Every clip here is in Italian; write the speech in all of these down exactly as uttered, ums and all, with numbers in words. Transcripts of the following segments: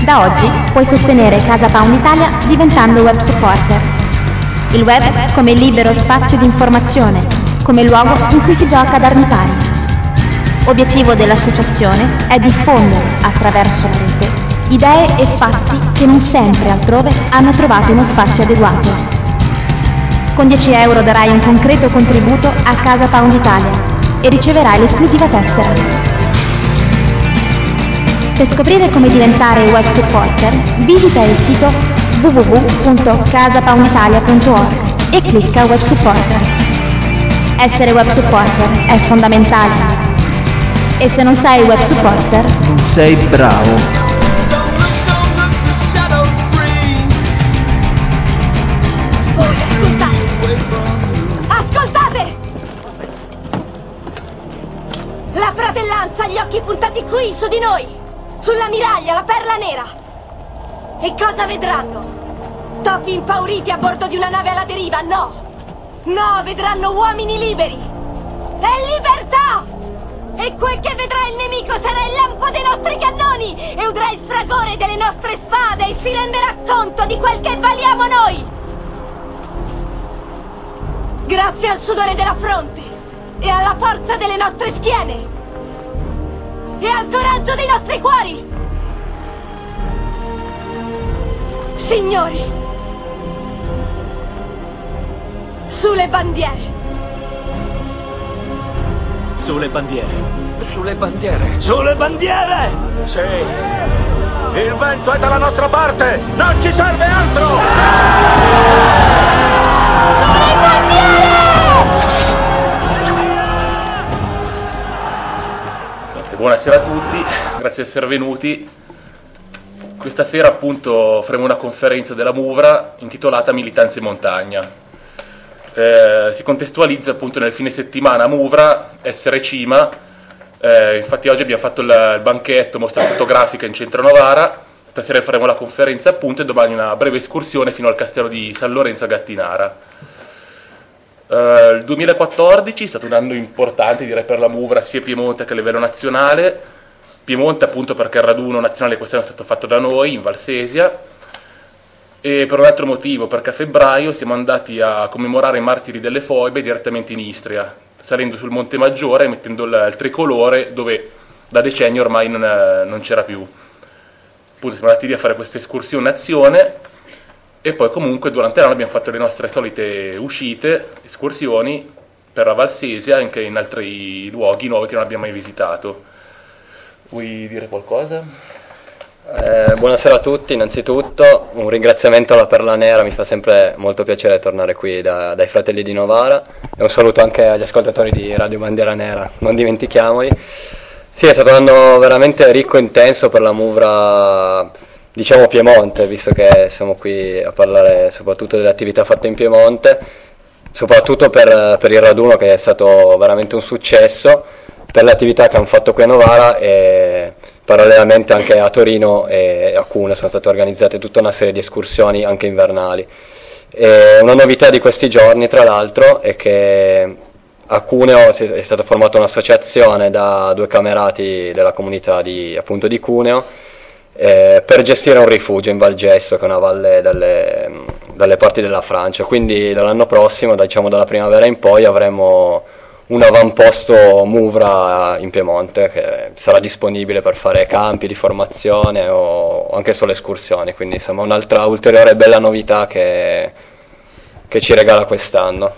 Da oggi puoi sostenere Casa Pound Italia diventando web supporter. Il web come libero spazio di informazione, come luogo in cui si gioca ad armi pari. Obiettivo dell'associazione è diffondere, attraverso la rete, idee e fatti che non sempre altrove hanno trovato uno spazio adeguato. Con dieci euro darai un concreto contributo a Casa Pound Italia e riceverai l'esclusiva tessera. Per scoprire come diventare web supporter, visita il sito w w w punto casa pound italia punto org e clicca Web Supporters. Essere web supporter è fondamentale. E se non sei web supporter, non sei bravo. Ascoltate! La fratellanza ha gli occhi puntati qui, su di noi! Sulla miraglia, la perla nera! E cosa vedranno? Topi impauriti a bordo di una nave alla deriva? No! No, vedranno uomini liberi! E libertà! E quel che vedrà il nemico sarà il lampo dei nostri cannoni! E udrà il fragore delle nostre spade e si renderà conto di quel che valiamo noi! Grazie al sudore della fronte e alla forza delle nostre schiene! E al coraggio dei nostri cuori! Signori! Sulle bandiere! Sulle bandiere! Sulle bandiere! Sulle bandiere! Sì! Il vento è dalla nostra parte! Non ci serve altro! Sulle bandiere! Buonasera a tutti, grazie di essere venuti. Questa sera appunto faremo una conferenza della Muvra intitolata Militanza in montagna. Eh, si contestualizza appunto nel fine settimana Muvra, essere cima. Eh, infatti oggi abbiamo fatto il, il banchetto, mostra fotografica in centro a Novara. Stasera faremo la conferenza appunto e domani una breve escursione fino al castello di San Lorenzo a Gattinara. Uh, il duemilaquattordici è stato un anno importante, direi, per la Muvra, sia Piemonte che a livello nazionale. Piemonte appunto perché il raduno nazionale quest'anno è stato fatto da noi, in Valsesia, e per un altro motivo, perché a febbraio siamo andati a commemorare i martiri delle foibe direttamente in Istria, salendo sul Monte Maggiore e mettendo il, il tricolore dove da decenni ormai non, non c'era più. Appunto siamo andati lì a fare questa escursione azione. E poi comunque durante l'anno abbiamo fatto le nostre solite uscite, escursioni per la Valsesia, anche in altri luoghi nuovi che non abbiamo mai visitato. Vuoi dire qualcosa? Eh, buonasera a tutti, innanzitutto un ringraziamento alla Perla Nera, mi fa sempre molto piacere tornare qui da, dai fratelli di Novara, e un saluto anche agli ascoltatori di Radio Bandiera Nera, non dimentichiamoli. Sì, è stato un anno veramente ricco e intenso per la Muvra, diciamo Piemonte, visto che siamo qui a parlare soprattutto delle attività fatte in Piemonte, soprattutto per, per il raduno, che è stato veramente un successo, per le attività che hanno fatto qui a Novara, e parallelamente anche a Torino e a Cuneo sono state organizzate tutta una serie di escursioni anche invernali. E una novità di questi giorni, tra l'altro, è che a Cuneo è stata formata un'associazione da due camerati della comunità di, appunto, di Cuneo, Eh, per gestire un rifugio in Val Gesso, che è una valle dalle, dalle parti della Francia. Quindi dall'anno prossimo, diciamo dalla primavera in poi, avremo un avamposto Muvra in Piemonte che sarà disponibile per fare campi di formazione o anche solo escursioni, quindi insomma un'altra ulteriore bella novità che, che ci regala quest'anno.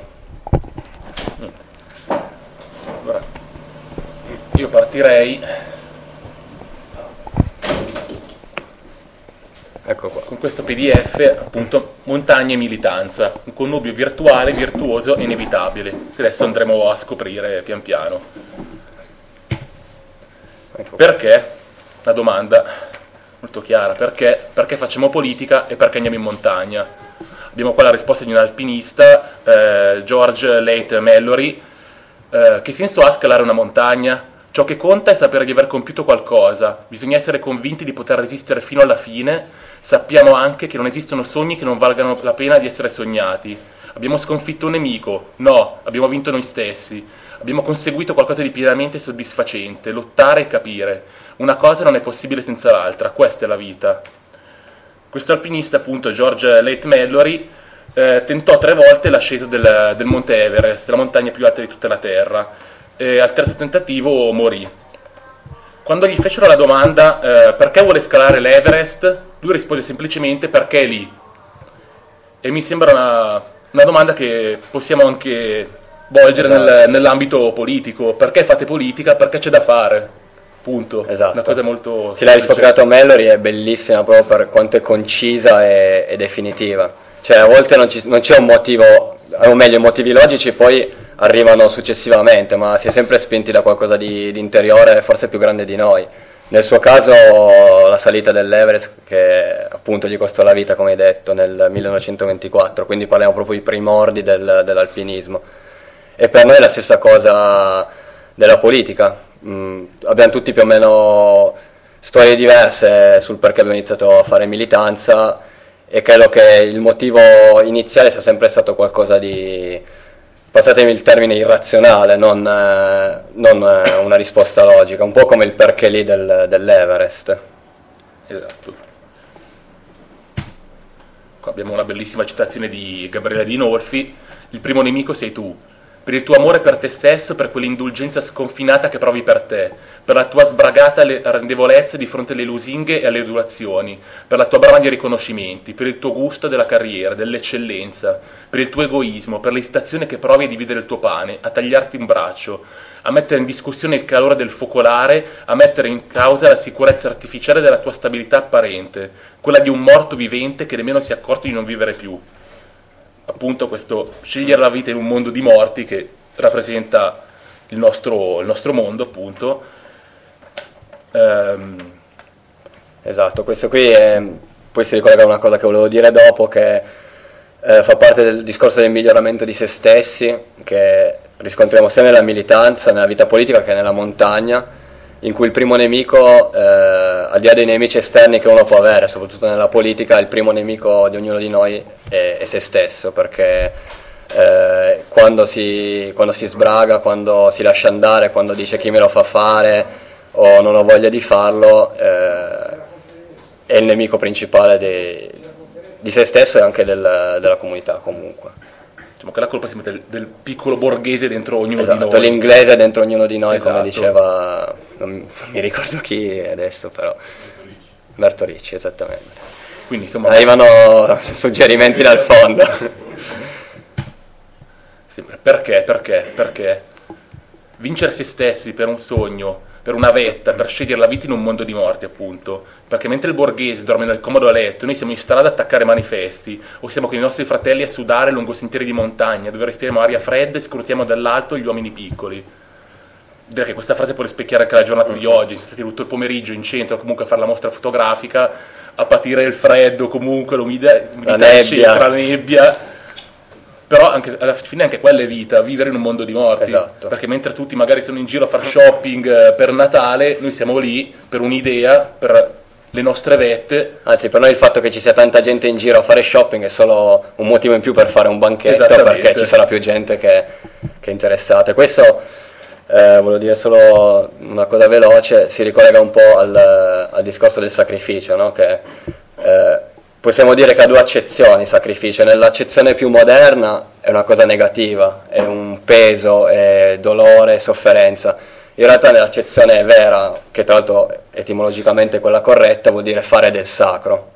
Allora, io partirei Ecco qua. con questo P D F, appunto, montagna e militanza, un connubio virtuale, virtuoso e inevitabile, che adesso andremo a scoprire pian piano. Ecco. Perché? Una domanda molto chiara: perché? Perché facciamo politica e perché andiamo in montagna? Abbiamo qua la risposta di un alpinista, eh, George Leigh Mallory. Eh, che senso ha scalare una montagna? Ciò che conta è sapere di aver compiuto qualcosa, bisogna essere convinti di poter resistere fino alla fine. Sappiamo anche che non esistono sogni che non valgano la pena di essere sognati. Abbiamo sconfitto un nemico? No, abbiamo vinto noi stessi. Abbiamo conseguito qualcosa di pienamente soddisfacente, lottare e capire. Una cosa non è possibile senza l'altra, questa è la vita. Questo alpinista, appunto, George Late Mallory, eh, tentò tre volte l'ascesa del, del Monte Everest, la montagna più alta di tutta la Terra, e al terzo tentativo morì. Quando gli fecero la domanda eh, perché vuole scalare l'Everest, lui rispose semplicemente perché è lì. E mi sembra una, una domanda che possiamo anche volgere nel, nell'ambito politico. Perché fate politica? Perché c'è da fare. Punto. Esatto. Una cosa molto... Sì, la risposta che ha dato Mallory è bellissima proprio per quanto è concisa e, e definitiva. Cioè a volte non, ci, non c'è un motivo, o meglio i motivi logici poi arrivano successivamente, ma si è sempre spinti da qualcosa di, di interiore, forse più grande di noi. Nel suo caso la salita dell'Everest, che appunto gli costò la vita, come hai detto, nel millenovecentoventiquattro, quindi parliamo proprio dei primordi del, dell'alpinismo. E per noi è la stessa cosa della politica. Mm, abbiamo tutti più o meno storie diverse sul perché abbiamo iniziato a fare militanza, e credo che il motivo iniziale sia sempre stato qualcosa di, passatemi il termine, irrazionale, non, eh, non eh, una risposta logica, un po' come il perché lì del, dell'Everest. Esatto. Qua abbiamo una bellissima citazione di Gabriele Dinolfi: il primo nemico sei tu, per il tuo amore per te stesso, per quell'indulgenza sconfinata che provi per te, per la tua sbragata rendevolezza di fronte alle lusinghe e alle adulazioni, per la tua brama di riconoscimenti, per il tuo gusto della carriera, dell'eccellenza, per il tuo egoismo, per l'esitazione che provi a dividere il tuo pane, a tagliarti un braccio, a mettere in discussione il calore del focolare, a mettere in causa la sicurezza artificiale della tua stabilità apparente, quella di un morto vivente che nemmeno si è accorto di non vivere più. Appunto questo scegliere la vita in un mondo di morti che rappresenta il nostro, il nostro mondo, appunto. Ehm. Esatto, questo qui è, poi si ricollega a una cosa che volevo dire dopo, che eh, fa parte del discorso del miglioramento di se stessi, che riscontriamo sia nella militanza, nella vita politica che nella montagna, in cui il primo nemico, eh, al di là dei nemici esterni che uno può avere, soprattutto nella politica, il primo nemico di ognuno di noi è, è se stesso, perché eh, quando, si, quando si sbraga, quando si lascia andare, quando dice chi me lo fa fare o non ho voglia di farlo, eh, è il nemico principale di, di se stesso e anche del, della comunità comunque. Diciamo che la colpa si mette del, del piccolo borghese dentro ognuno esatto, di noi. L'inglese dentro ognuno di noi, esatto. Come diceva, non mi ricordo chi adesso, però Umberto Ricci, esattamente. Quindi insomma arrivano suggerimenti dal fondo. Sì, perché? Perché? Perché vincere se stessi per un sogno, per una vetta, per scegliere la vita in un mondo di morti, appunto. Perché mentre il borghese dorme nel comodo letto, noi siamo in strada ad attaccare manifesti, o siamo con i nostri fratelli a sudare lungo sentieri di montagna, dove respiriamo aria fredda e scrutiamo dall'alto gli uomini piccoli. Direi che questa frase può rispecchiare anche la giornata di oggi. Siamo stati tutto il pomeriggio in centro, comunque a fare la mostra fotografica, a patire il freddo, comunque l'umidità, la nebbia, la nebbia. Però anche, alla fine anche quella è vita, vivere in un mondo di morti. Esatto. Perché mentre tutti magari sono in giro a fare shopping per Natale, noi siamo lì per un'idea, per le nostre vette. Anzi, per noi il fatto che ci sia tanta gente in giro a fare shopping è solo un motivo in più per fare un banchetto, perché ci sarà più gente che, che è interessata. Questo, eh, volevo dire solo una cosa veloce, si ricollega un po' al, al discorso del sacrificio, no? Che eh, possiamo dire che ha due accezioni sacrificio. Nell'accezione più moderna è una cosa negativa, è un peso, è dolore, è sofferenza. In realtà nell'accezione vera, che tra l'altro etimologicamente è quella corretta, vuol dire fare del sacro.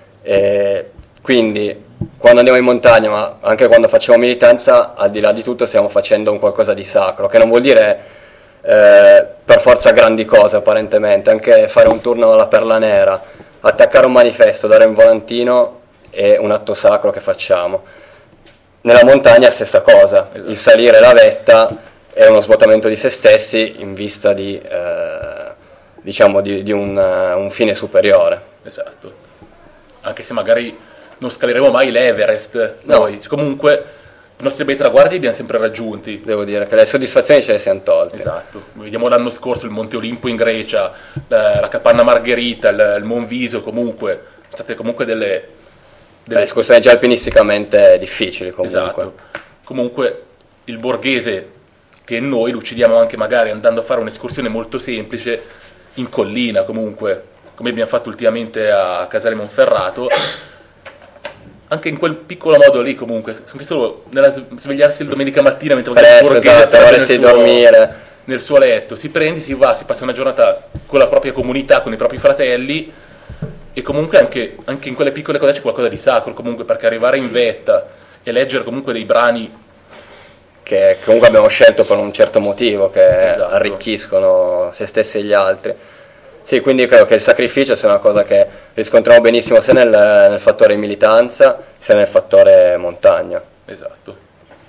E quindi quando andiamo in montagna, ma anche quando facciamo militanza, al di là di tutto stiamo facendo un qualcosa di sacro, che non vuol dire eh, per forza grandi cose apparentemente, anche fare un turno alla Perla Nera, attaccare un manifesto, dare un volantino è un atto sacro che facciamo. Nella montagna è la stessa cosa, esatto. Il salire la vetta è uno svuotamento di se stessi in vista di, eh, diciamo, di, di un, uh, un fine superiore. Esatto. Anche se magari non scaleremo mai l'Everest, no. Noi comunque i nostri bei traguardi li abbiamo sempre raggiunti. Devo dire che le soddisfazioni ce le siamo tolte. Esatto. Vediamo l'anno scorso il Monte Olimpo in Grecia, la, la Capanna Margherita, il, il Monviso, comunque, sono state comunque delle... delle... escursioni già alpinisticamente difficili comunque. Esatto. Comunque il borghese che noi lo uccidiamo anche magari andando a fare un'escursione molto semplice in collina comunque, come abbiamo fatto ultimamente a Casale Monferrato. Anche in quel piccolo modo lì comunque, anche solo nella svegliarsi il domenica mattina mentre Presto, il borghese esatto, stava vorresti nel suo- dormire. nel suo letto, si prende, si va, si passa una giornata con la propria comunità, con i propri fratelli, e comunque anche, anche in quelle piccole cose c'è qualcosa di sacro comunque, perché arrivare in vetta e leggere comunque dei brani Che comunque abbiamo scelto per un certo motivo, che Esatto. arricchiscono se stessi e gli altri. Sì, quindi credo che il sacrificio sia una cosa che riscontriamo benissimo sia nel, nel fattore militanza sia nel fattore montagna. Esatto.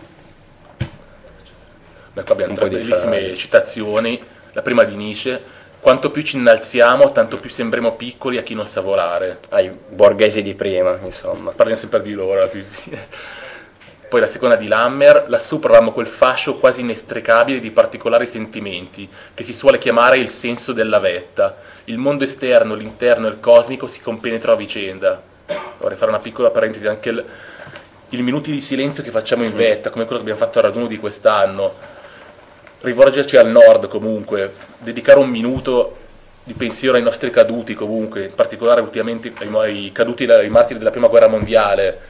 Beh, qua abbiamo Un tre po' di bellissime frasi. citazioni. La prima di Nietzsche: quanto più ci innalziamo, tanto più sembriamo piccoli a chi non sa volare. Ai borghesi di prima, insomma. Parliamo sempre di loro alla fine. Poi la seconda di Lammer: lassù provavamo quel fascio quasi inestricabile di particolari sentimenti, che si suole chiamare il senso della vetta. Il mondo esterno, l'interno e il cosmico si compenetrano a vicenda. Vorrei fare una piccola parentesi, anche il, i minuti di silenzio che facciamo in vetta, come quello che abbiamo fatto al raduno di quest'anno, rivolgerci al nord comunque, dedicare un minuto di pensiero ai nostri caduti comunque, in particolare ultimamente ai, ai caduti, ai martiri della prima guerra mondiale.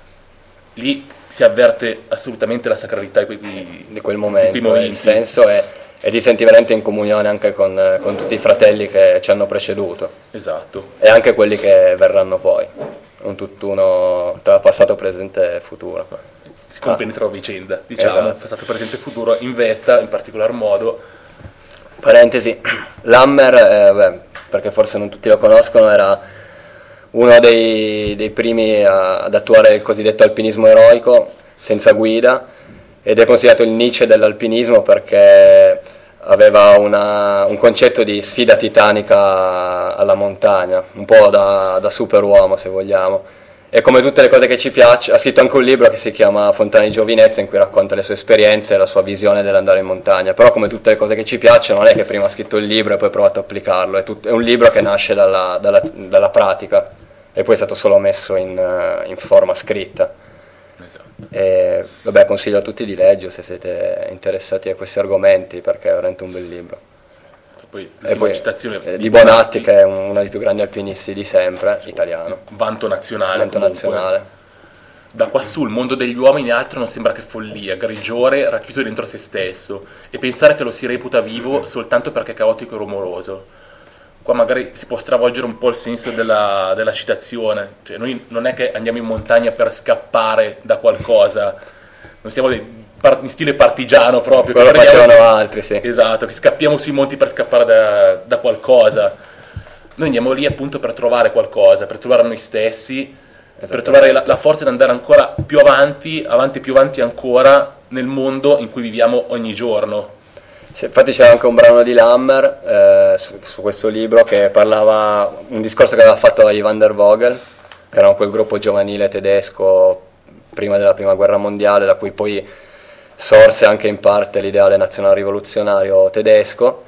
Lì si avverte assolutamente la sacralità di quei, Di quel momento, di quei momenti. il senso è, è di sentir veramente in comunione anche con, con tutti i fratelli che ci hanno preceduto Esatto. e anche quelli che verranno poi, un tutt'uno tra passato, presente e futuro. Si compenetrano a vicenda, diciamo, Esatto. passato, presente e futuro, in vetta in particolar modo. Parentesi, Lammer, eh, beh, perché forse non tutti lo conoscono, era uno dei, dei primi a- ad attuare il cosiddetto alpinismo eroico senza guida, ed è considerato il Nietzsche dell'alpinismo perché aveva una- un concetto di sfida titanica alla montagna, un po' da, da superuomo se vogliamo. E come tutte le cose che ci piacciono, ha scritto anche un libro che si chiama Fontane di Giovinezza, in cui racconta le sue esperienze e la sua visione dell'andare in montagna. Però come tutte le cose che ci piacciono, non è che prima ha scritto il libro e poi ha provato a applicarlo, è, tut- è un libro che nasce dalla, dalla- dalla pratica e poi è stato solo messo in, eh, in forma scritta. Esatto. E vabbè, consiglio a tutti di leggere se siete interessati a questi argomenti, perché è veramente un bel libro. Poi E l'ultima poi citazione eh, di Bonatti, che è uno dei più grandi alpinisti di sempre, italiano. vanto nazionale. Vanto comunque. nazionale. Da quassù il mondo degli uomini altro non sembra che follia, grigiore racchiuso dentro se stesso, e pensare che lo si reputa vivo soltanto perché è caotico e rumoroso. Qua magari si può stravolgere un po' il senso della, della citazione, cioè noi non è che andiamo in montagna per scappare da qualcosa, non siamo dei, par- in stile partigiano proprio. Quello che prendiamo- facevano altri, sì. Esatto, che scappiamo sui monti per scappare da, da qualcosa. Noi andiamo lì appunto per trovare qualcosa, per trovare noi stessi, per trovare la, la forza di andare ancora più avanti, avanti più avanti ancora nel mondo in cui viviamo ogni giorno. Sì, infatti c'era anche un brano di Lammer eh, su, su questo libro che parlava, un discorso che aveva fatto a Ivan der Vogel, che era quel gruppo giovanile tedesco prima della prima guerra mondiale, da cui poi sorse anche in parte l'ideale nazional-rivoluzionario tedesco,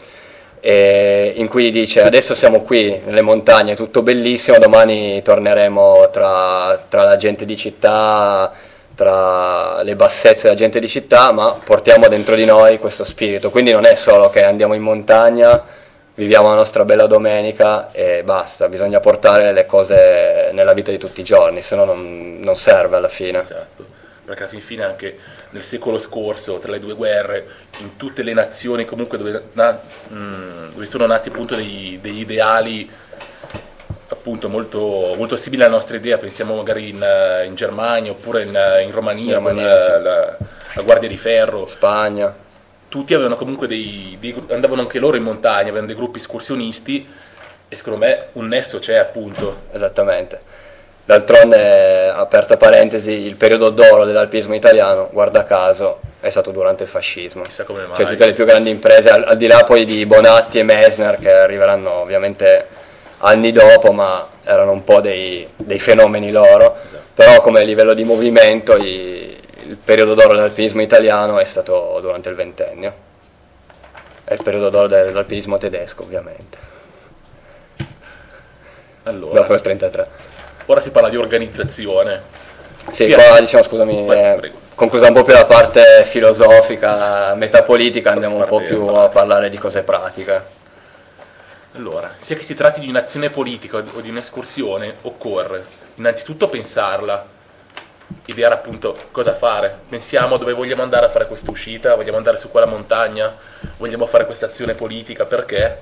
e in cui dice: adesso siamo qui nelle montagne, tutto bellissimo, domani torneremo tra, tra la gente di città, tra le bassezze della gente di città, ma portiamo dentro di noi questo spirito. Quindi non è solo che andiamo in montagna, viviamo la nostra bella domenica e basta, bisogna portare le cose nella vita di tutti i giorni, se no non, non serve alla fine. Esatto, perché alla fin fine anche nel secolo scorso, tra le due guerre, in tutte le nazioni comunque dove, na- mh, dove sono nati appunto degli, degli ideali appunto molto, molto simili alla nostra idea, pensiamo magari in, in Germania oppure in, in Romania, In Romania, con la, sì. la, la Guardia di Ferro. Spagna. Tutti avevano comunque dei, dei gru- andavano anche loro in montagna, avevano dei gruppi escursionisti, e secondo me un nesso c'è appunto. Esattamente. D'altronde, aperta parentesi, il periodo d'oro dell'alpinismo italiano, guarda caso, è stato durante il fascismo. Chissà come mai. Cioè tutte le più grandi imprese, al, al di là poi di Bonatti e Messner, che arriveranno ovviamente anni dopo, ma erano un po' dei, dei fenomeni loro. Esatto. Però come livello di movimento i, il periodo d'oro dell'alpinismo italiano è stato durante il ventennio. È il periodo d'oro dell'alpinismo tedesco, ovviamente, Allora, dopo il trentatré. ora si parla di organizzazione. Sì, Sì, qua diciamo, scusami, Vai, eh, prego. conclusa un po' più la parte filosofica, metapolitica, andiamo un po' Parte più pratica. a parlare di cose pratiche. Allora, sia che si tratti di un'azione politica o di un'escursione, occorre innanzitutto pensarla, ideare appunto cosa fare. Pensiamo dove vogliamo andare a fare questa uscita, vogliamo andare su quella montagna, vogliamo fare questa azione politica, perché?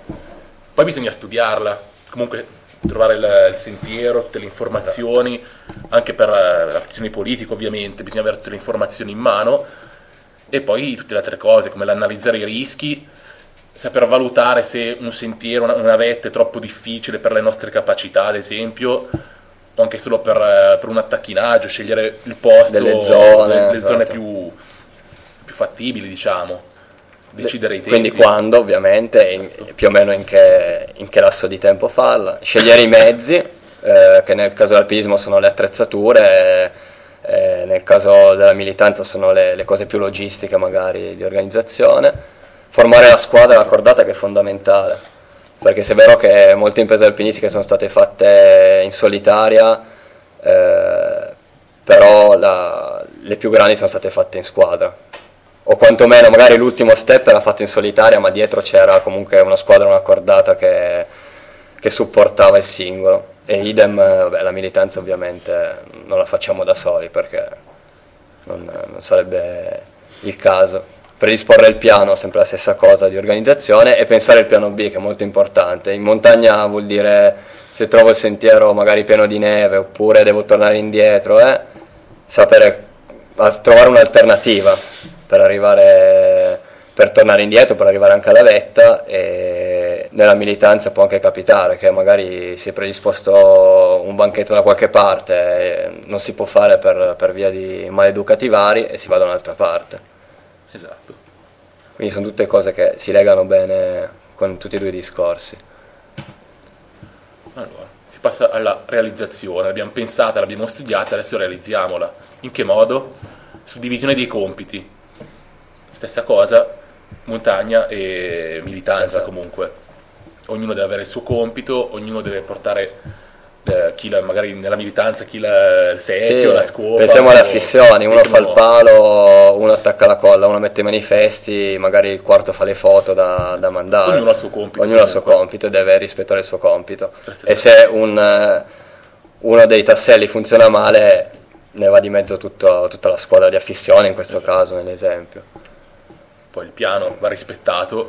Poi bisogna studiarla, comunque trovare il, il sentiero, tutte le informazioni, anche per eh, le azioni politiche ovviamente, bisogna avere tutte le informazioni in mano, e poi tutte le altre cose, come l'analizzare i rischi, saper valutare se un sentiero, una, una vetta è troppo difficile per le nostre capacità, ad esempio, o anche solo per, eh, per un attacchinaggio, scegliere il posto, Delle zone, le, le zone esatto. più, più fattibili, diciamo, decidere i tempi. Quindi quando, ovviamente, in- più o meno in che, in che lasso di tempo farla, scegliere i mezzi, eh, che nel caso dell'alpinismo sono le attrezzature, eh, eh, nel caso della militanza sono le, le cose più logistiche magari di organizzazione, formare la squadra, la cordata, che è fondamentale, perché se è vero che molte imprese alpinistiche sono state fatte in solitaria, eh, però la- le più grandi sono state fatte in squadra, o quantomeno magari l'ultimo step era fatto in solitaria, ma dietro c'era comunque una squadra, una cordata che, che supportava il singolo. E idem, eh, vabbè, la militanza ovviamente non la facciamo da soli, perché non, non sarebbe il caso. Predisporre il piano, sempre la stessa cosa di organizzazione, e pensare il piano B, che è molto importante. In montagna vuol dire, se trovo il sentiero magari pieno di neve oppure devo tornare indietro, eh, sapere a trovare un'alternativa per arrivare, per tornare indietro, per arrivare anche alla vetta. E nella militanza può anche capitare che magari si è predisposto un banchetto da qualche parte e non si può fare per, per via di maleducati vari, e si va da un'altra parte. Esatto. Quindi sono tutte cose che si legano bene con tutti e due i discorsi. Allora, si passa alla realizzazione. L'abbiamo pensata, l'abbiamo studiata, adesso realizziamola. In che modo? Suddivisione dei compiti. Stessa cosa, montagna e militanza, Esatto. comunque. Ognuno deve avere il suo compito, ognuno deve portare eh, chi la, magari nella militanza chi la, il secchio, Sì, la scopa. pensiamo alle o- affissioni, uno fa il pensiamo- palo, uno attacca la colla, uno mette i manifesti, magari il quarto fa le foto da, da mandare. Ognuno ha il suo compito, Ognuno ha il suo comunque. compito e deve rispettare il suo compito. La stessa E se un, eh, uno dei tasselli funziona male, ne va di mezzo tutto- tutta la squadra di affissioni, in questo caso, nell'esempio. Poi il piano va rispettato,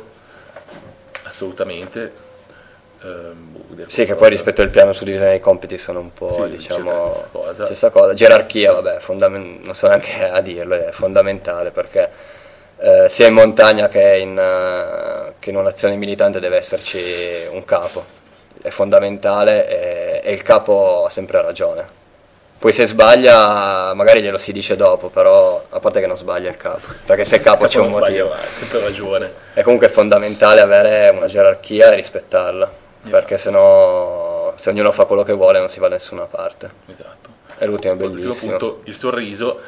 assolutamente. Ehm, boh, vedere Sì, che cosa- poi rispetto al piano suddivisione dei compiti sono un po', Sì, diciamo, circa la stessa cosa. stessa cosa. Gerarchia, vabbè, fondamen- non so neanche a dirlo, è fondamentale, perché eh, sia in montagna che in, eh, che in un'azione militante deve esserci un capo, è fondamentale, e, e il capo ha sempre ragione. Poi se sbaglia magari glielo si dice dopo, però a parte che non sbaglia il capo, perché se il capo Capo c'è un non sbaglia motivo. mai, sempre ragione. È comunque fondamentale avere una gerarchia e rispettarla, perché sennò se ognuno fa quello che vuole non si va da nessuna parte. Esatto. E l'ultimo è Poi, l'ultimo bellissimo. punto, il sorriso.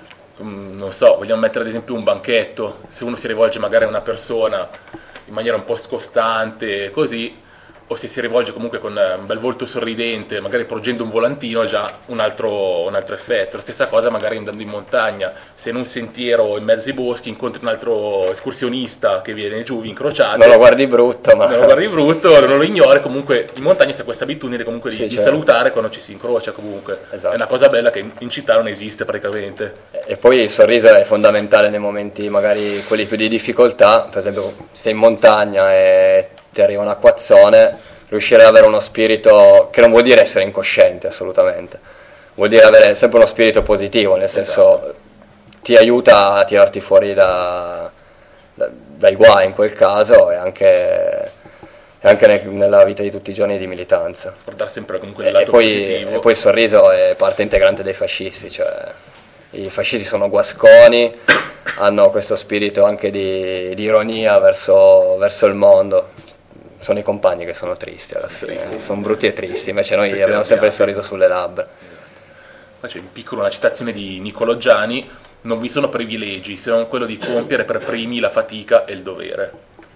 Mm, non so, vogliamo mettere ad esempio un banchetto, se uno si rivolge magari a una persona in maniera un po' scostante, così, o se si rivolge comunque con eh, un bel volto sorridente, magari porgendo un volantino, è già un altro, un altro effetto. La stessa cosa magari andando in montagna, se in un sentiero in mezzo ai boschi incontri un altro escursionista che viene giù, vi incrociate, Non lo guardi brutto, ma non lo guardi brutto, non lo ignori. Comunque in montagna c'è questa abitudine comunque di, Sì, di certo. salutare quando ci si incrocia, comunque. Esatto. È una cosa bella che in, in città non esiste praticamente. E poi il sorriso è fondamentale nei momenti magari quelli più di difficoltà, per esempio sei in montagna e ti arriva un acquazzone, riuscire ad avere uno spirito, che non vuol dire essere incosciente assolutamente, vuol dire avere sempre uno spirito positivo, nel senso Esatto. ti aiuta a tirarti fuori da, da- dai guai in quel caso, e anche, e anche nel- nella vita di tutti i giorni di militanza. Guardare sempre comunque E, il e lato poi, positivo. e poi il sorriso è parte integrante dei fascisti, cioè i fascisti sono guasconi, hanno questo spirito anche di, di ironia verso, verso il mondo. Sono i compagni che sono tristi alla fine, Tristi. sono brutti e tristi, invece noi Tristi abbiamo sempre il arrabbiati. sorriso sulle labbra. Poi c'è in piccolo una citazione di Niccolò Giani: non vi sono privilegi se non quello di compiere per primi la fatica e il dovere.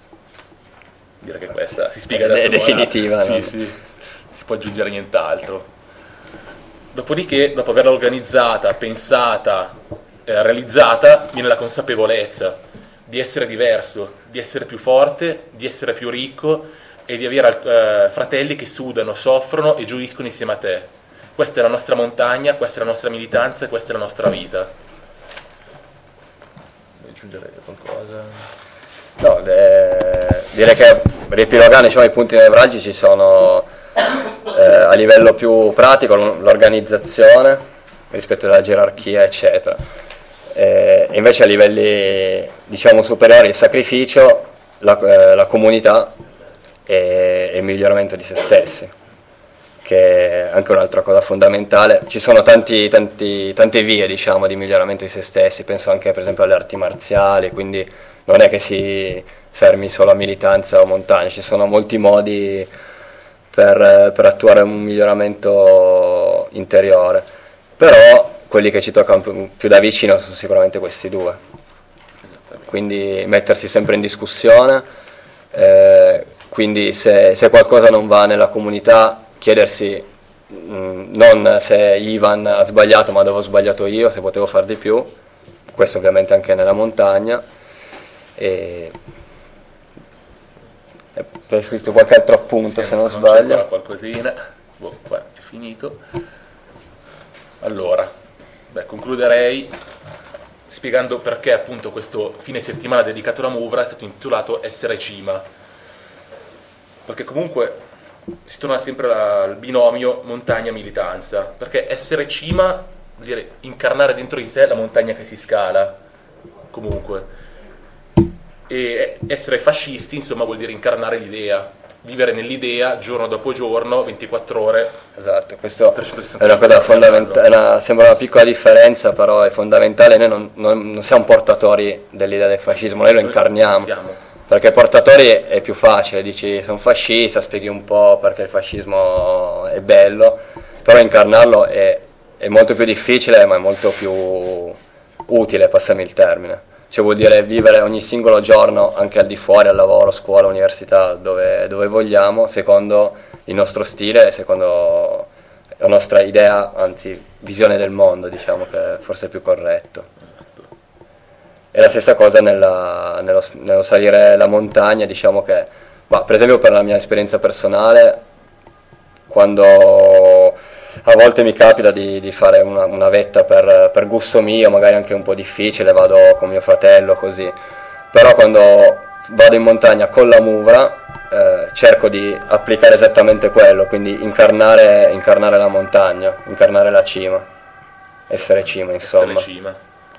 Direi che questa si spiega da È sola. definitiva, Sì, no? sì, si può aggiungere nient'altro. Dopodiché, dopo averla organizzata, pensata, eh, realizzata, viene la consapevolezza di essere diverso, di essere più forte, di essere più ricco e di avere eh, fratelli che sudano, soffrono e gioiscono insieme a te. Questa è la nostra montagna, questa è la nostra militanza e questa è la nostra vita. Vuoi aggiungere qualcosa? No, eh, direi che riepilogando, diciamo, i punti nevralgici sono eh, a livello più pratico l'organizzazione rispetto alla gerarchia, eccetera. E invece a livelli, diciamo, superiori il sacrificio, la, eh, la comunità e, e il miglioramento di se stessi, che è anche un'altra cosa fondamentale. Ci sono tanti, tanti, tante vie, diciamo, di miglioramento di se stessi, penso anche per esempio alle arti marziali, quindi non è che si fermi solo a militanza o montagna, ci sono molti modi per, per attuare un miglioramento interiore, però quelli che ci toccano più da vicino sono sicuramente questi due, quindi mettersi sempre in discussione, eh, quindi se, se qualcosa non va nella comunità chiedersi mh, non se Ivan ha sbagliato ma dove ho sbagliato io, se potevo far di più, questo ovviamente anche nella montagna. E hai scritto qualche altro appunto, sì, se non, non sbaglio. C'è ancora qualcosina, boh, qua è finito. Allora, beh, concluderei spiegando perché appunto questo fine settimana dedicato alla Muvra è stato intitolato Essere Cima, perché comunque si torna sempre al binomio montagna-militanza, perché essere cima vuol dire incarnare dentro di sé la montagna che si scala, comunque. E essere fascisti, insomma, vuol dire incarnare l'idea, vivere nell'idea giorno dopo giorno, ventiquattro ore. Esatto, questo è una cosa fondamentale, sembra una piccola differenza, però è fondamentale. Noi non, non, non siamo portatori dell'idea del fascismo, noi lo incarniamo. Siamo. Perché portatori è più facile, dici sono fascista, spieghi un po' perché il fascismo è bello, però incarnarlo è, è molto più difficile, ma è molto più utile, passami il termine. Cioè vuol dire vivere ogni singolo giorno, anche al di fuori, al lavoro, scuola, università, dove, dove vogliamo, secondo il nostro stile, secondo la nostra idea, anzi visione del mondo, diciamo, che forse è più corretto. Esatto. E la stessa cosa nella, nello, nello salire la montagna, diciamo che, ma per esempio per la mia esperienza personale, quando a volte mi capita di, di fare una, una vetta per, per gusto mio, magari anche un po' difficile, vado con mio fratello così, però quando vado in montagna con la Muvra eh, cerco di applicare esattamente quello, quindi incarnare, incarnare la montagna, incarnare la cima, essere cima, insomma. Essere cima.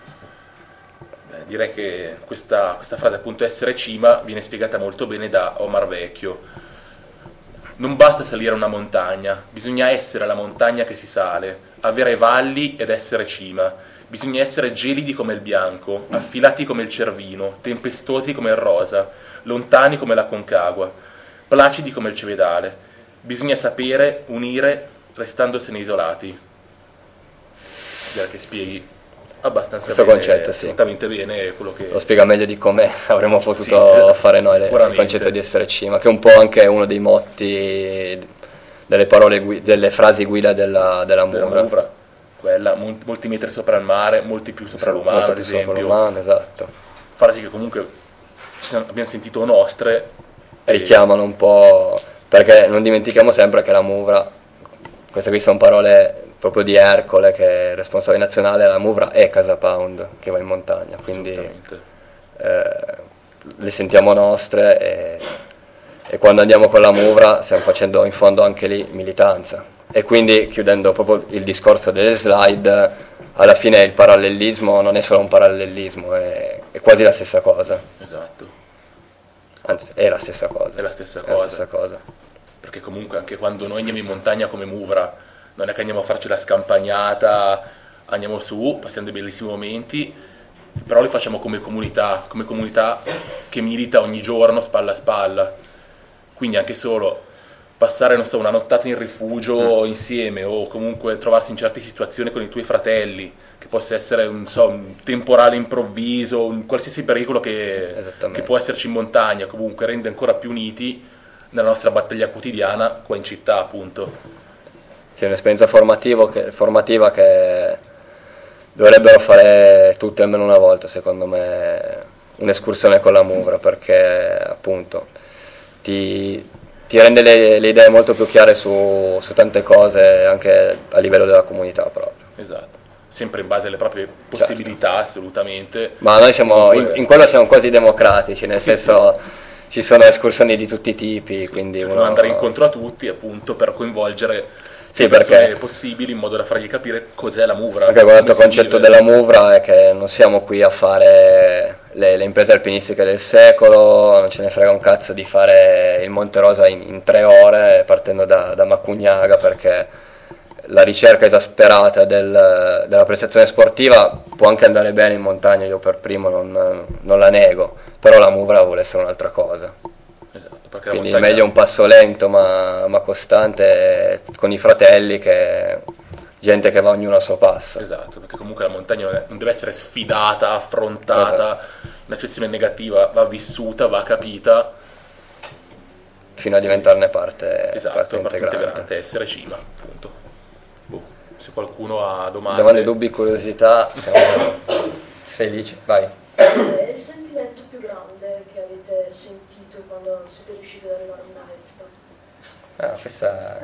Beh, direi che questa, questa frase, appunto, essere cima, viene spiegata molto bene da Omar Vecchio. Non basta salire una montagna, bisogna essere la montagna che si sale, avere valli ed essere cima. Bisogna essere gelidi come il bianco, affilati come il cervino, tempestosi come il rosa, lontani come la Concagua, placidi come il Cevedale. Bisogna sapere unire restandosene isolati. Direi che spieghi abbastanza questo bene, concetto, sì. Assolutamente bene quello che... Lo spiega meglio di come avremmo potuto sì, fare noi, il concetto di essere cima, che è un po' anche uno dei motti, delle parole, delle frasi guida della, della Muvra. Quella, molti metri sopra il mare, molti più sopra l'umano, molto ad più esempio. Sopra l'umano, esatto. Frasi che comunque abbiamo sentito nostre. Richiamano un po', perché non dimentichiamo sempre che la Muvra, queste qui sono parole proprio di Ercole, che è responsabile nazionale. La Muvra è Casa Pound che va in montagna, quindi eh, le sentiamo nostre e, e quando andiamo con la Muvra stiamo facendo in fondo anche lì militanza. E quindi, chiudendo proprio il discorso delle slide, alla fine il parallelismo non è solo un parallelismo, è, è quasi la stessa cosa. Esatto. Anzi, è la stessa cosa. È la stessa è cosa. La stessa cosa. Perché comunque anche quando noi andiamo in montagna come Muvra, non è che andiamo a farci la scampagnata, andiamo su, passiamo dei bellissimi momenti, però li facciamo come comunità, come comunità che milita ogni giorno spalla a spalla. Quindi anche solo passare, non so, una nottata in rifugio mm. insieme, o comunque trovarsi in certe situazioni con i tuoi fratelli, che possa essere un, so, un temporale improvviso, un qualsiasi pericolo che, che può esserci in montagna, comunque rende ancora più uniti nella nostra battaglia quotidiana qua in città, appunto. Sì, un'esperienza formativa che, formativa che dovrebbero fare tutti almeno una volta, secondo me, un'escursione con la Muvra, perché appunto ti, ti rende le, le idee molto più chiare su, su tante cose, anche a livello della comunità proprio. Esatto, sempre in base alle proprie possibilità, certo. Assolutamente. Ma noi siamo, in, in quello siamo quasi democratici, nel sì, senso sì. Ci sono escursioni di tutti i tipi, sì, quindi cioè, uno... andare incontro a tutti appunto per coinvolgere sì, le persone perché possibili, in modo da fargli capire cos'è la Muvra. Anche il concetto della Muvra è che non siamo qui a fare le, le imprese alpinistiche del secolo, non ce ne frega un cazzo di fare il Monte Rosa in, in tre ore partendo da, da Macugnaga, perché la ricerca esasperata del, della prestazione sportiva può anche andare bene in montagna, io per primo non, non la nego, però la Muvra vuole essere un'altra cosa. Esatto, quindi montagna... è meglio un passo lento ma, ma costante, con i fratelli, che gente che va ognuno al suo passo. Esatto, perché comunque la montagna non deve essere sfidata, affrontata, esatto. Un'accezione negativa va vissuta, va capita fino a diventarne parte, esatto, parte, parte integrante. integrante, essere cima, appunto. Boh, se qualcuno ha domande... Domande, dubbi, curiosità, siamo felici. Vai. Qual è il sentimento più grande che avete sentito quando siete riusciti ad arrivare in alto? Ah, questa...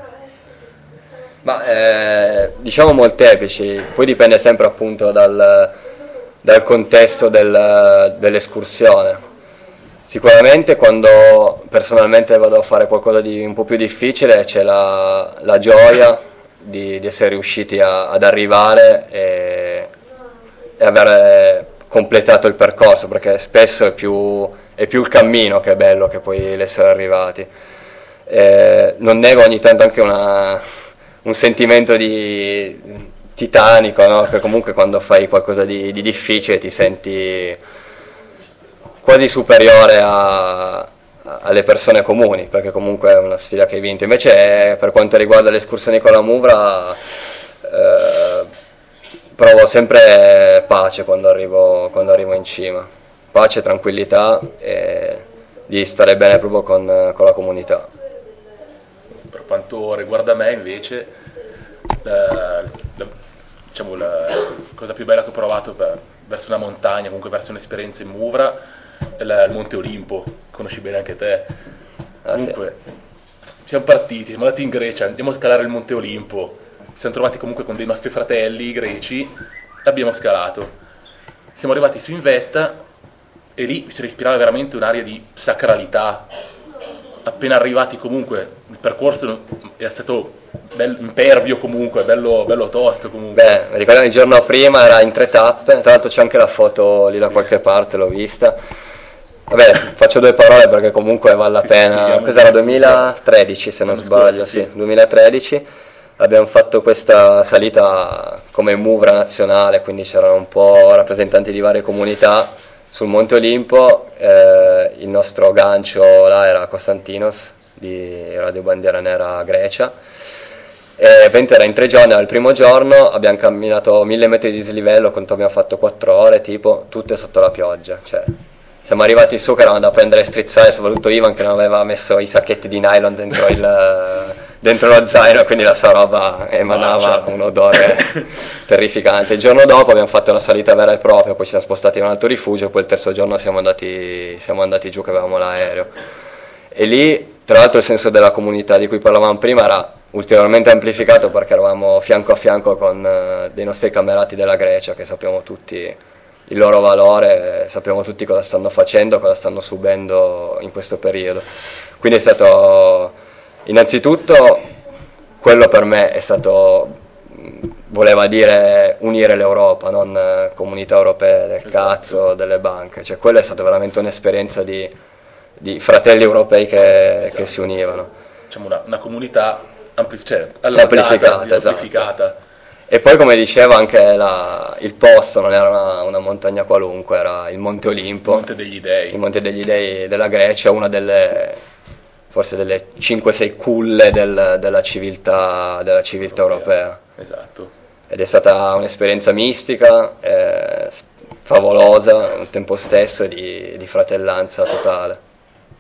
Ma eh, diciamo molteplici, poi dipende sempre appunto dal, dal contesto del, dell'escursione. Sicuramente quando personalmente vado a fare qualcosa di un po' più difficile c'è la, la gioia di, di essere riusciti a, ad arrivare e, e aver completato il percorso, perché spesso è più, è più il cammino che è bello che poi l'essere arrivati. Eh, non nego ogni tanto anche una, un sentimento di titanico, no? Che comunque quando fai qualcosa di, di difficile ti senti quasi superiore a, a, alle persone comuni, perché comunque è una sfida che hai vinto. Invece per quanto riguarda le escursioni con la Muvra, eh, provo sempre pace quando arrivo, quando arrivo in cima, pace, tranquillità e di stare bene proprio con, con la comunità. Per quanto riguarda me invece, la, la, diciamo, la cosa più bella che ho provato per, verso una montagna, comunque verso un'esperienza in Muvra, è la, il Monte Olimpo, conosci bene anche te. Ah, comunque sì. Siamo partiti, siamo andati in Grecia, andiamo a scalare il Monte Olimpo, ci siamo trovati comunque con dei nostri fratelli greci, l'abbiamo scalato, siamo arrivati su in vetta e lì si respirava veramente un'aria di sacralità. Appena arrivati comunque il percorso è stato bello, impervio comunque, bello, bello tosto comunque. Beh, mi ricordo il giorno prima era in tre tappe, tra l'altro c'è anche la foto lì da sì. qualche parte, l'ho vista. Vabbè, faccio due parole perché comunque vale la sì, pena. Sì, questa era duemilatredici se non sbaglio, scorso, sì. sì, duemilatredici. Abbiamo fatto questa salita come Muvra nazionale, quindi c'erano un po' rappresentanti di varie comunità sul Monte Olimpo. Eh, il nostro gancio là era Konstantinos di Radio Bandiera Nera Grecia. E era in tre giorni, era il primo giorno, abbiamo camminato mille metri di dislivello, quanto abbiamo fatto quattro ore tipo, tutte sotto la pioggia, cioè siamo arrivati su che eravamo da prendere strizzare, soprattutto Ivan che non aveva messo i sacchetti di nylon dentro, il, dentro lo zaino, quindi la sua roba emanava un odore terrificante. Il giorno dopo abbiamo fatto una salita vera e propria, poi ci siamo spostati in un altro rifugio, poi il terzo giorno siamo andati, siamo andati giù che avevamo l'aereo. E lì, tra l'altro, il senso della comunità di cui parlavamo prima era ulteriormente amplificato perché eravamo fianco a fianco con uh, dei nostri camerati della Grecia, che sappiamo tutti il loro valore, sappiamo tutti cosa stanno facendo, cosa stanno subendo in questo periodo. Quindi è stato, innanzitutto, quello per me è stato, voleva dire unire l'Europa, non uh, comunità europee del esatto. cazzo, delle banche, cioè quella è stata veramente un'esperienza di, di fratelli europei che, esatto. che si univano. Diciamo una, una comunità ampli- cioè, amplificata, amplificata. Esatto. E poi, come diceva, anche la, il posto non era una, una montagna qualunque, era il Monte Olimpo, il Monte degli Dei, il Monte degli Dei della Grecia, una delle forse delle cinque sei culle del, della civiltà, della civiltà europea. europea. Esatto. Ed è stata un'esperienza mistica, eh, favolosa al tempo stesso e di, di fratellanza totale.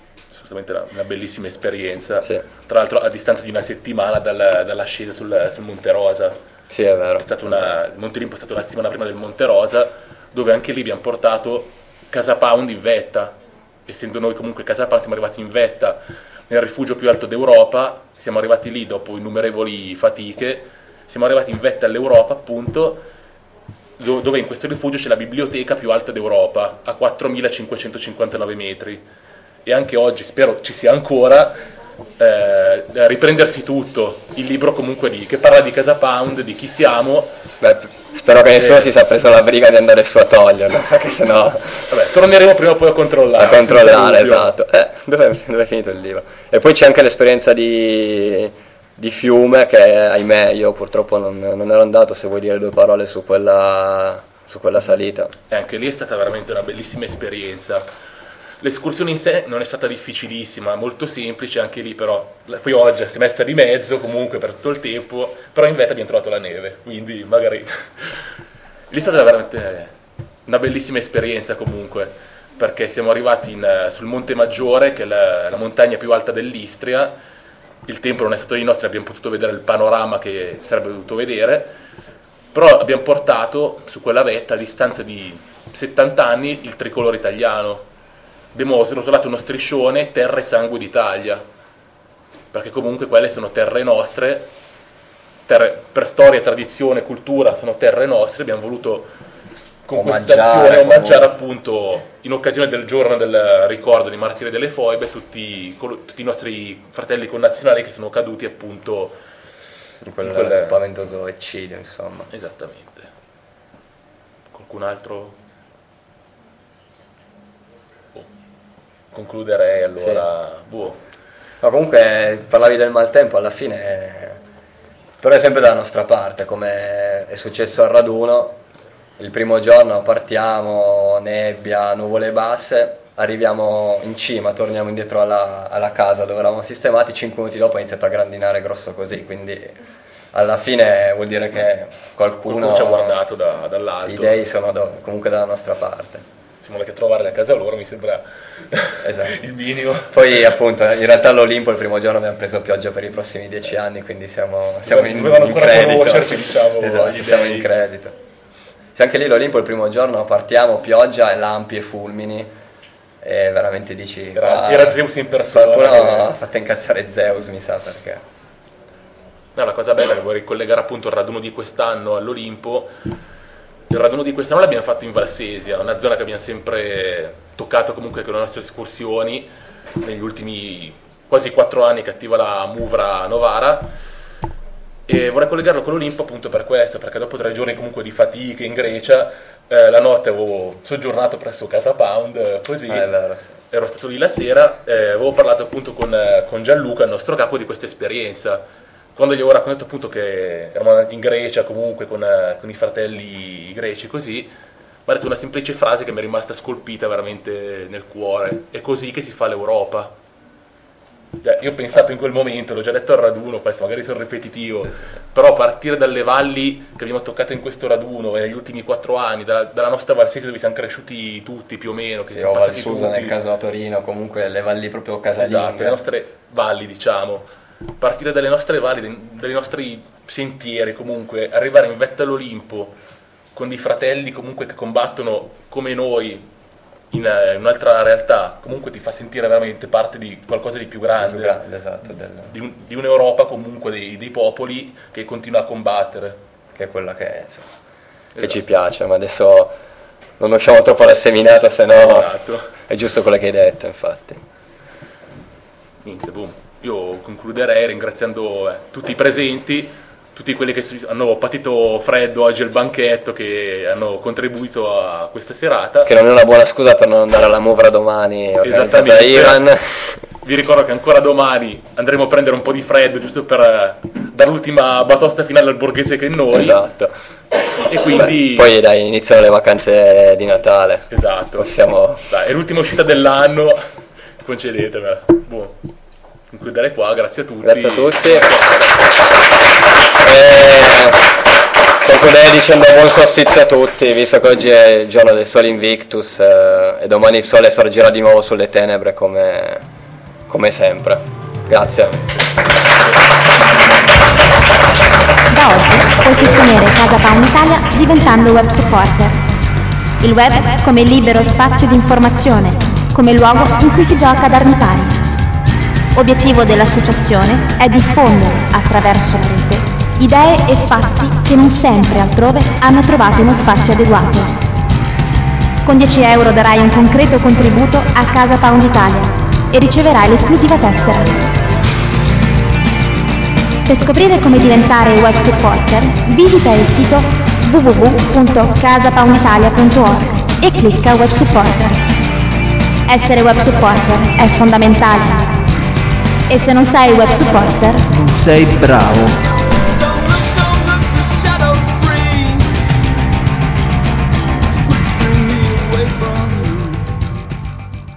assolutamente una, una bellissima esperienza, sì. Tra l'altro a distanza di una settimana dal, dall'ascesa sul, sul Monte Rosa. Sì, è vero. È stata una, il Monte Olimpo è stato una settimana prima del Monte Rosa, dove anche lì abbiamo portato Casa Pound in vetta. Essendo noi comunque Casa Pound siamo arrivati in vetta nel rifugio più alto d'Europa, siamo arrivati lì dopo innumerevoli fatiche, siamo arrivati in vetta all'Europa appunto, dove in questo rifugio c'è la biblioteca più alta d'Europa, a quattromilacinquecentocinquantanove metri, e anche oggi, spero ci sia ancora, eh, riprendersi tutto, il libro comunque lì, che parla di Casa Pound, di chi siamo. Beh, spero che nessuno si sia preso la briga di andare su a toglierlo, perché sennò... Vabbè, torneremo prima o poi a controllare. A controllare, esatto. Eh, dove, dove è finito il libro? E poi c'è anche l'esperienza di... di Fiume, che ahimè io purtroppo non, non ero andato, se vuoi dire due parole su quella, su quella salita. E anche lì è stata veramente una bellissima esperienza. L'escursione in sé non è stata difficilissima, molto semplice anche lì, però poi oggi si è messa di mezzo comunque per tutto il tempo, però in vetta abbiamo trovato la neve, quindi magari lì è stata veramente una bellissima esperienza comunque, perché siamo arrivati in, sul Monte Maggiore, che è la, la montagna più alta dell'Istria. Il tempo non è stato dei nostri, abbiamo potuto vedere il panorama che sarebbe dovuto vedere, però abbiamo portato su quella vetta a distanza di settanta anni il tricolore italiano. Abbiamo srotolato uno striscione terra e sangue d'Italia, perché comunque quelle sono terre nostre, terre, per storia, tradizione, cultura sono terre nostre. Abbiamo voluto con questa azione omaggiare appunto, in occasione del giorno del ricordo dei martiri delle foibe, tutti, tutti i nostri fratelli connazionali che sono caduti appunto in quel, in quel spaventoso eccidio, insomma. Esattamente. Qualcun altro? Oh. Concluderei allora. Sì. Boh. No, comunque parlavi del maltempo, alla fine però è sempre dalla nostra parte, come è successo al raduno. Il primo giorno partiamo, nebbia, nuvole basse, arriviamo in cima, torniamo indietro alla, alla casa dove eravamo sistemati, cinque minuti dopo ha iniziato a grandinare grosso così, quindi alla fine vuol dire che qualcuno, qualcuno ci ha guardato da, dall'alto. I dei sono do, comunque dalla nostra parte. Siamo andati a trovarli a casa loro, mi sembra esatto. Il minimo. Poi appunto in realtà all'Olimpo il primo giorno abbiamo preso pioggia per i prossimi dieci anni, quindi siamo, siamo in, in credito, diciamo, esatto, siamo in credito. Anche lì l'Olimpo il primo giorno partiamo, pioggia e lampi e fulmini, e veramente dici... Era, ah, era Zeus in persona. Qualcuno che... ha fatto incazzare Zeus, mi sa, perché... No, la cosa bella è che vorrei collegare appunto il raduno di quest'anno all'Olimpo. Il raduno di quest'anno l'abbiamo fatto in Valsesia, una zona che abbiamo sempre toccato comunque con le nostre escursioni, negli ultimi quasi quattro anni che attiva la Muvra Novara. E vorrei collegarlo con l'Olimpo appunto per questo, perché dopo tre giorni comunque di fatiche in Grecia, eh, la notte avevo soggiornato presso Casa Pound, così, ah, è vero, sì. Ero stato lì la sera, eh, avevo parlato appunto con, con Gianluca, il nostro capo, di questa esperienza. Quando gli avevo raccontato appunto che eravamo andati in Grecia comunque con, con i fratelli greci così, mi ha detto una semplice frase che mi è rimasta scolpita veramente nel cuore: è così che si fa l'Europa. Io ho pensato in quel momento, l'ho già detto al raduno, questo magari sono ripetitivo, però a partire dalle valli che abbiamo toccato in questo raduno e negli ultimi quattro anni, dalla, dalla nostra Valsesia dove siamo cresciuti tutti più o meno, che sì, siamo o passati Valsusa tutti, nel caso a Torino, comunque le valli proprio casalinghe. esatto, le nostre valli diciamo, partire dalle nostre valli, dai, dai nostri sentieri comunque, arrivare in vetta all'Olimpo con dei fratelli comunque che combattono come noi in un'altra realtà, comunque ti fa sentire veramente parte di qualcosa di più grande, più grande esatto, del... di, un, di un'Europa comunque dei, dei popoli che continua a combattere, che è quella che è, insomma, esatto. Che ci piace, ma adesso non usciamo troppo alla seminata, se no esatto. È giusto quello che hai detto, infatti. Niente, boom. Io concluderei ringraziando eh, tutti i presenti, tutti quelli che hanno patito freddo oggi al banchetto, che hanno contribuito a questa serata. Che non è una buona scusa per non andare alla Muvra domani, organizzata da Ivan. Vi ricordo che ancora domani andremo a prendere un po' di freddo, giusto per dare l'ultima batosta finale al borghese che è noi. Esatto. E quindi... Beh, poi dai, iniziano le vacanze di Natale. Esatto. Possiamo... Dai, è l'ultima uscita dell'anno, concedetemela. Buon. Concluderei qua, grazie a tutti. Grazie a tutti. E concluderei dicendo buon solstizio a tutti, visto che oggi è il giorno del Sole Invictus eh, e domani il sole sorgerà di nuovo sulle tenebre come, come sempre. Grazie. Da oggi puoi sostenere Casa Pound Italia diventando web supporter. Il web come libero spazio di informazione, come luogo in cui si gioca ad armi pari. Obiettivo dell'associazione è diffondere, attraverso la rete, idee e fatti che non sempre altrove hanno trovato uno spazio adeguato. Con dieci euro darai un concreto contributo a Casa Pound Italia e riceverai l'esclusiva tessera. Per scoprire come diventare web supporter, visita il sito w w w punto casa pound italia punto org e clicca Web Supporters. Essere web supporter è fondamentale. E se non sei web supporter, non sei bravo.